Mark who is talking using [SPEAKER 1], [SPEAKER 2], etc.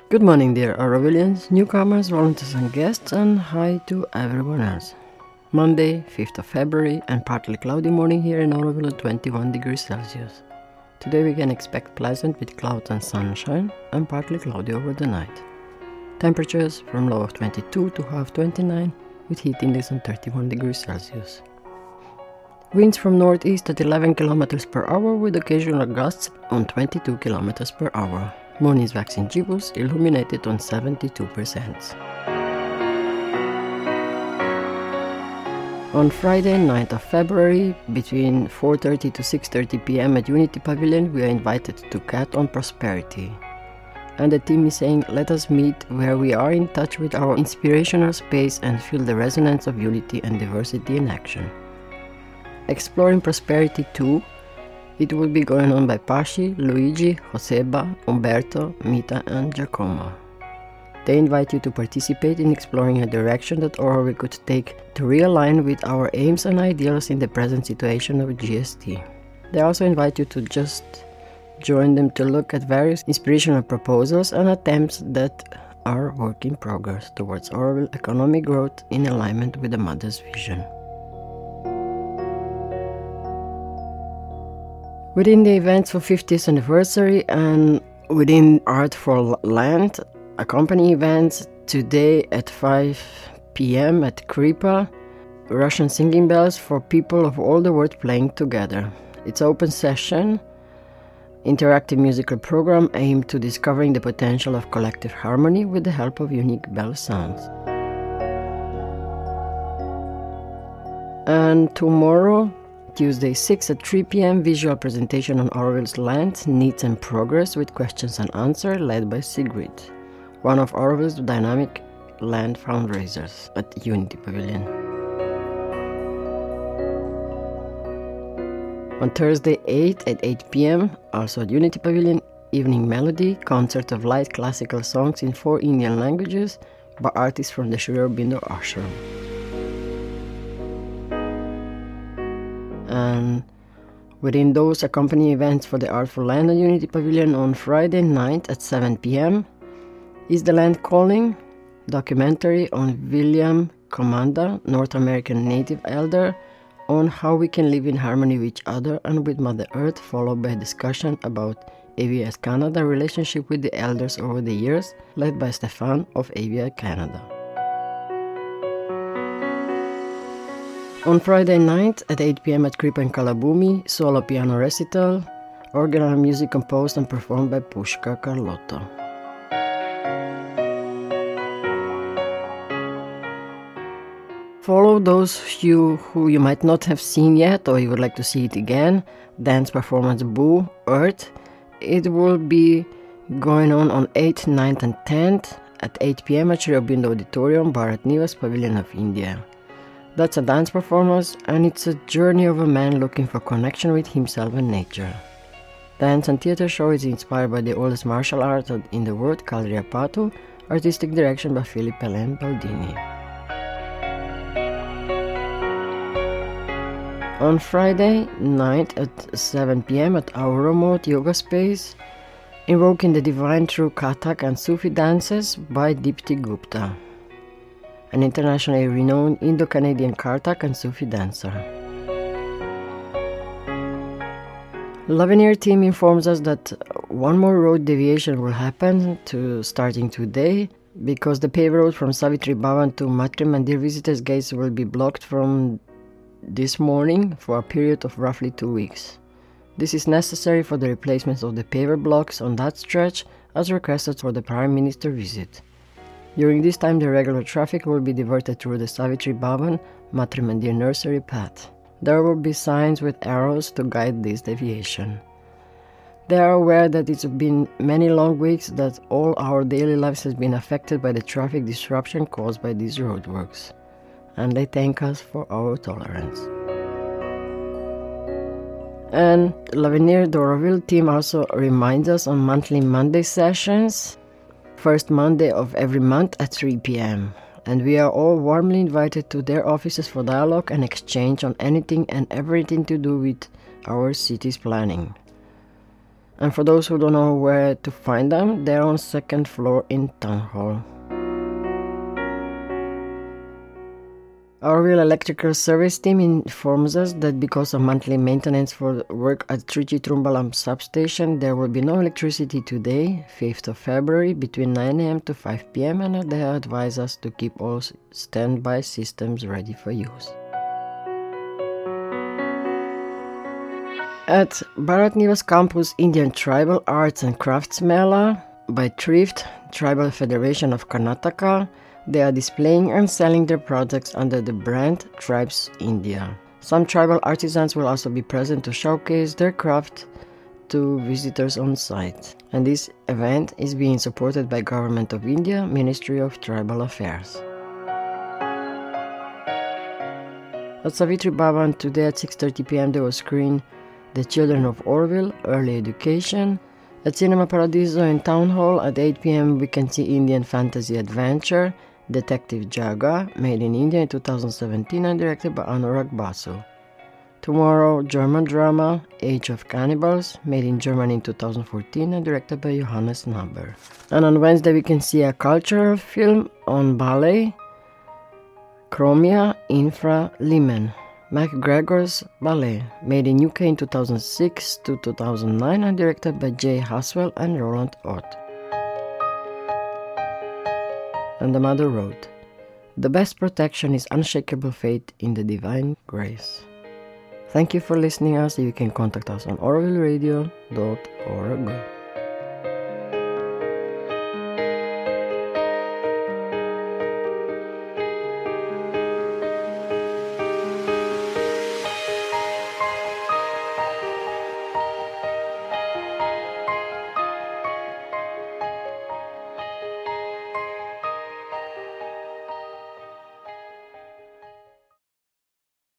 [SPEAKER 1] Good morning, dear Aurovilians, newcomers, volunteers and guests, and hi to everyone else. Monday, 5th of February, and partly cloudy morning here in Auroville at 21 degrees Celsius. Today we can expect pleasant with clouds and sunshine, and partly cloudy over the night. Temperatures from low of 22 to high of 29, with heat index on 31 degrees Celsius. Winds from northeast at 11 km per hour with occasional gusts on 22 km per hour. Moon is waxing gibbous, illuminated on 72%. On Friday, 9th of February, between 4:30 to 6:30 p.m. at Unity Pavilion, we are invited to Cat on Prosperity. And the theme is saying, let us meet where we are in touch with our inspirational space and feel the resonance of unity and diversity in action. Exploring Prosperity 2, it will be going on by Pashi, Luigi, Joseba, Umberto, Mita and Giacomo. They invite you to participate in exploring a direction that Auroville could take to realign with our aims and ideals in the present situation of GST. They also invite you to just join them to look at various inspirational proposals and attempts that are work in progress towards Auroville economic growth in alignment with the Mother's vision. Within the events for 50th anniversary and within Art for Land, accompanying events today at 5 p.m. at Kripa, Russian singing bells for people of all the world playing together. It's an open session, interactive musical program aimed to discovering the potential of collective harmony with the help of unique bell sounds. And tomorrow, Tuesday 6 at 3 p.m. visual presentation on Auroville's land, needs and progress with questions and answers led by Sigrid, one of Auroville's dynamic land fundraisers at Unity Pavilion. On Thursday 8 at 8 p.m. also at Unity Pavilion, evening melody, concert of light classical songs in 4 Indian languages by artists from the Sri Aurobindo Ashram. And within those accompanying events for the Art for Land at Unity Pavilion on Friday night at 7 p.m. is The Land Calling, documentary on William Commanda, North American native elder, on how we can live in harmony with each other and with Mother Earth, followed by a discussion about AVI Canada relationship with the elders over the years, led by Stefan of AVI Canada. On Friday night at 8 p.m. at Kripa in Kalabumi, solo piano recital, organ and music composed and performed by Pushka Carlotto. Follow those who you might not have seen yet or you would like to see it again, dance performance Boo, Earth. It will be going on 8th, 9th and 10th at 8 p.m. at Sri Aurobindo Auditorium, Bharat Nivas, Pavilion of India. That's a dance performance, and it's a journey of a man looking for connection with himself and nature. Dance and theater show is inspired by the oldest martial art in the world, Kalriapatu, artistic direction by Philip Hélène Baldini. On Friday night at 7 p.m. at our remote yoga space, invoking the divine through Kathak and Sufi dances by Dipti Gupta, an internationally renowned Indo-Canadian Kathak and Sufi dancer. Lavenir team informs us that one more road deviation will happen starting today, because the paved road from Savitri Bhavan to Matre Mandir visitors gates will be blocked from this morning for a period of roughly 2 weeks. This is necessary for the replacement of the paver blocks on that stretch as requested for the Prime Minister visit. During this time, the regular traffic will be diverted through the Savitri Bhavan Matre Mandir nursery path. There will be signs with arrows to guide this deviation. They are aware that it's been many long weeks that all our daily lives has been affected by the traffic disruption caused by these roadworks, and they thank us for our tolerance. And L'Avenir d'Auroville team also reminds us on monthly Monday sessions, first Monday of every month at 3 p.m. And we are all warmly invited to their offices for dialogue and exchange on anything and everything to do with our city's planning. And for those who don't know where to find them, they're on 2nd floor in Town Hall. Our Oroville Electrical Service team informs us that because of monthly maintenance for work at Trichy Trumbalam substation, there will be no electricity today, 5th of February, between 9 a.m. to 5 p.m. and they advise us to keep all standby systems ready for use. At Bharat Nivas Campus Indian Tribal Arts and Crafts Mela by Thrift, Tribal Federation of Karnataka, they are displaying and selling their products under the brand Tribes India. Some tribal artisans will also be present to showcase their craft to visitors on site. And this event is being supported by Government of India, Ministry of Tribal Affairs. At Savitri Bhavan today at 6:30 p.m. they will screen The Children of Oroville, Early Education. At Cinema Paradiso in Town Hall at 8 p.m. we can see Indian fantasy adventure, Detective Jaga, made in India in 2017 and directed by Anurag Basu. Tomorrow, German drama, Age of Cannibals, made in Germany in 2014 and directed by Johannes Naber. And on Wednesday we can see a cultural film on ballet, Chromia Infra Limen, MacGregor's Ballet, made in UK in 2006 to 2009 and directed by Jay Haswell and Roland Ott. And the Mother wrote, "The best protection is unshakable faith in the divine grace." Thank you for listening us. You can contact us on orvilleradio.org.